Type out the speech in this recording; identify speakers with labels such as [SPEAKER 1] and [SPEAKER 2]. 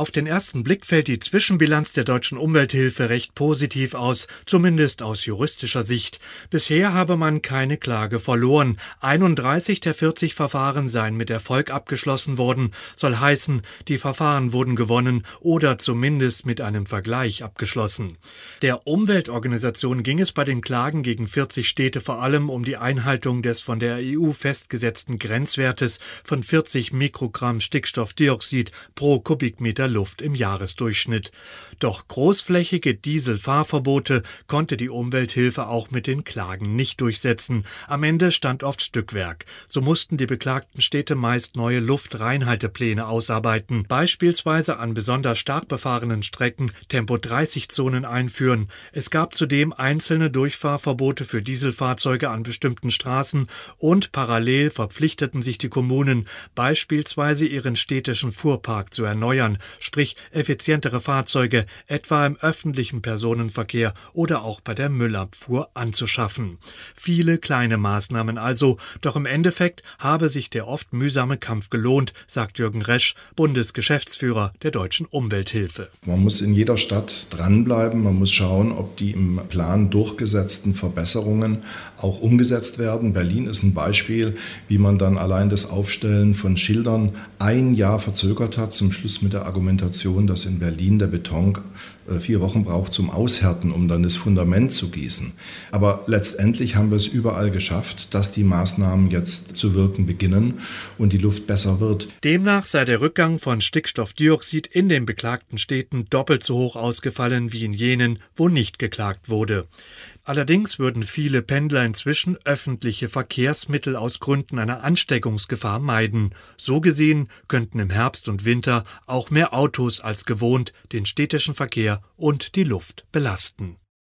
[SPEAKER 1] Auf den ersten Blick fällt die Zwischenbilanz der Deutschen Umwelthilfe recht positiv aus, zumindest aus juristischer Sicht. Bisher habe man keine Klage verloren. 31 der 40 Verfahren seien mit Erfolg abgeschlossen worden. Soll heißen, die Verfahren wurden gewonnen oder zumindest mit einem Vergleich abgeschlossen. Der Umweltorganisation ging es bei den Klagen gegen 40 Städte vor allem um die Einhaltung des von der EU festgesetzten Grenzwertes von 40 Mikrogramm Stickstoffdioxid pro Kubikmeter Luft im Jahresdurchschnitt. Doch großflächige Dieselfahrverbote konnte die Umwelthilfe auch mit den Klagen nicht durchsetzen. Am Ende stand oft Stückwerk. So mussten die beklagten Städte meist neue Luftreinhaltepläne ausarbeiten, beispielsweise an besonders stark befahrenen Strecken Tempo-30-Zonen einführen. Es gab zudem einzelne Durchfahrverbote für Dieselfahrzeuge an bestimmten Straßen und parallel verpflichteten sich die Kommunen, beispielsweise ihren städtischen Fuhrpark zu erneuern, sprich effizientere Fahrzeuge, etwa im öffentlichen Personenverkehr oder auch bei der Müllabfuhr anzuschaffen. Viele kleine Maßnahmen also, doch im Endeffekt habe sich der oft mühsame Kampf gelohnt, sagt Jürgen Resch, Bundesgeschäftsführer der Deutschen Umwelthilfe.
[SPEAKER 2] Man muss in jeder Stadt dranbleiben, man muss schauen, ob die im Plan durchgesetzten Verbesserungen auch umgesetzt werden. Berlin ist ein Beispiel, wie man dann allein das Aufstellen von Schildern ein Jahr verzögert hat, zum Schluss mit der Argumentation, dass in Berlin der Beton 4 Wochen braucht zum Aushärten, um dann das Fundament zu gießen. Aber letztendlich haben wir es überall geschafft, dass die Maßnahmen jetzt zu wirken beginnen und die Luft besser wird.
[SPEAKER 1] Demnach sei der Rückgang von Stickstoffdioxid in den beklagten Städten doppelt so hoch ausgefallen wie in jenen, wo nicht geklagt wurde. Allerdings würden viele Pendler inzwischen öffentliche Verkehrsmittel aus Gründen einer Ansteckungsgefahr meiden. So gesehen könnten im Herbst und Winter auch mehr Autos als gewohnt den städtischen Verkehr und die Luft belasten.